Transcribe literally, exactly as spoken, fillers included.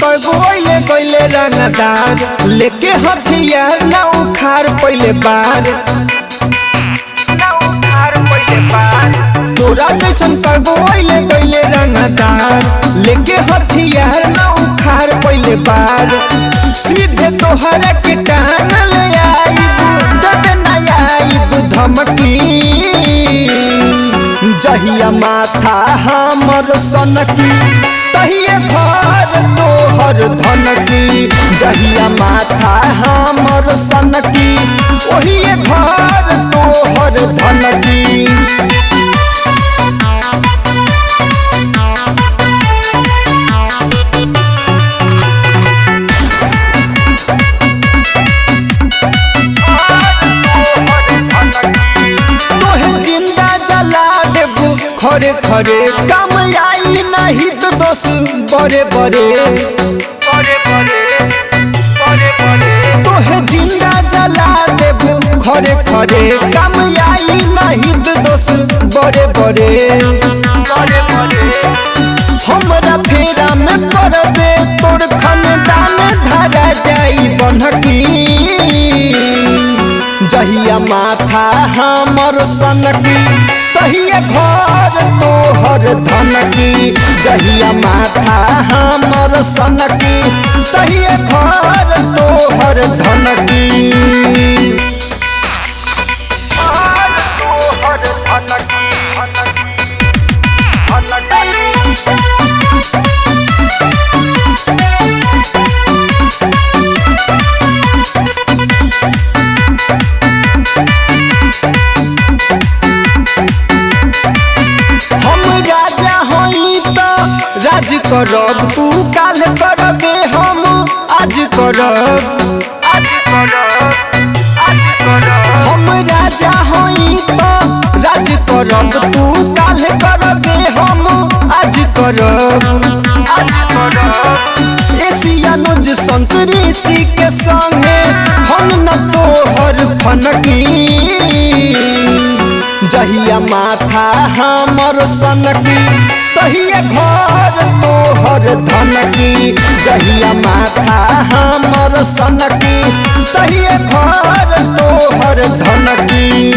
कगो अइले गइले रंगदार लेके हथियार ना उखाड़ पहिले बार तोरा जैसन कगो अइले गइले रंगदार लेके हथियार ना उखाड़ पहिले बार सीधे तोहरा के कान ले आइब दबे ना आइब धमकी जहिया माथा हमर सनकी तहिए घर तोहर धनकी जहिया माथा हमर सनकी ओहिए घर तोहर धनकी। तोहे जिंदा जला देबू खरे खरे काम आई नहीं तो दोस्त बड़े बड़े तोहे जिंदा जला देबू खरे खरे काम आई नहीं तो दोस्त बड़े बड़े हमरा फेरा में पड़बे तोर खानदान धरा जाई बनकी जहिया माथा हमर सनकी तहिए घर तोहर धनकी जहिया माथा हमर सनकी तहिए घर तोहर धनकी। राज करब तू काल करबे हम आज करब हम राजा होई तो राज करब तू काल करबे हम आज करब एशिया नोज संतरी के संगे हम न तोहर फनकी जहिया माथा हमर सनकी तहिए घर तोहर धनकी जहिया माथा हमर सनकी तहिए घर तोहर धनकी।